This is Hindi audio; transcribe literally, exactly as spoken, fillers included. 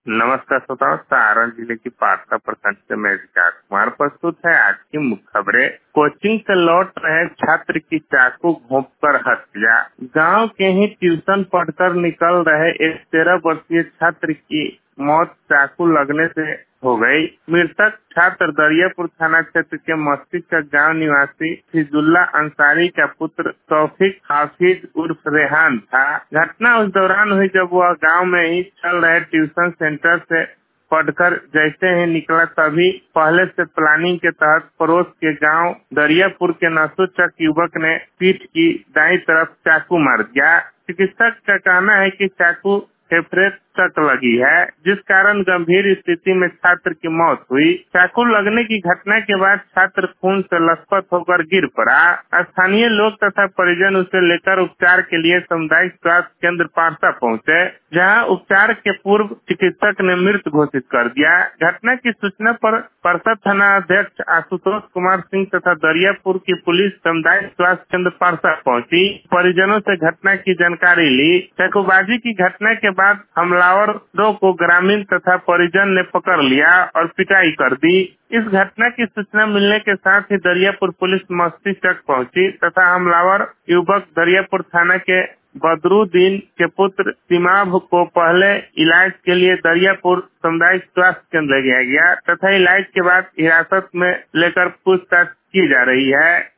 नमस्कार श्रोताओं, सारण जिले की पारसा प्रखंड से मैं विकास कुमार प्रस्तुत है आज की मुख्य खबरें। कोचिंग से लौट रहे छात्र की चाकू घोंपकर हत्या। गांव के ही ट्यूशन पढ़कर निकल रहे एक तेरह वर्षीय छात्र की मौत चाकू लगने से हो गई। मृतक छात्र दरियापुर थाना क्षेत्र के मस्जिद का गांव निवासी फिजुल्ला अंसारी का पुत्र तौफीक हाफिज उर्फ रेहान था। घटना उस दौरान हुई जब वह गांव में ही चल रहे ट्यूशन सेंटर से पढ़कर जैसे ही निकला, तभी पहले से प्लानिंग के तहत पड़ोस के गांव दरियापुर के नशोचक युवक ने पीठ की दाईं तरफ चाकू मार दिया। चिकित्सक का कहना है कि चाकू फेफड़े तक लगी है, जिस कारण गंभीर स्थिति में छात्र की मौत हुई। चाकू लगने की घटना के बाद छात्र खून से लथपथ होकर गिर पड़ा। स्थानीय लोग तथा परिजन उसे लेकर उपचार के लिए सामुदायिक स्वास्थ्य केंद्र पारसा पहुंचे, जहां उपचार के पूर्व चिकित्सक ने मृत घोषित कर दिया। घटना की सूचना पर पारसा थाना अध्यक्ष आशुतोष कुमार सिंह तथा दरियापुर की पुलिस सामुदायिक स्वास्थ्य केंद्र पारसा पहुंची। परिजनों से घटना की जानकारी ली। चाकूबाजी की घटना के बाद हमलावरों को ग्रामीण तथा परिजन ने पकड़ लिया और पिटाई कर दी। इस घटना की सूचना मिलने के साथ ही दरियापुर पुलिस मस्जिद तक पहुंची तथा हमलावर युवक दरियापुर थाना के बदरुद्दीन के पुत्र सिमाब को पहले इलाज के लिए दरियापुर सामुदायिक स्वास्थ्य केंद्र ले गया गया तथा इलाज के बाद हिरासत में लेकर पूछताछ की जा रही है।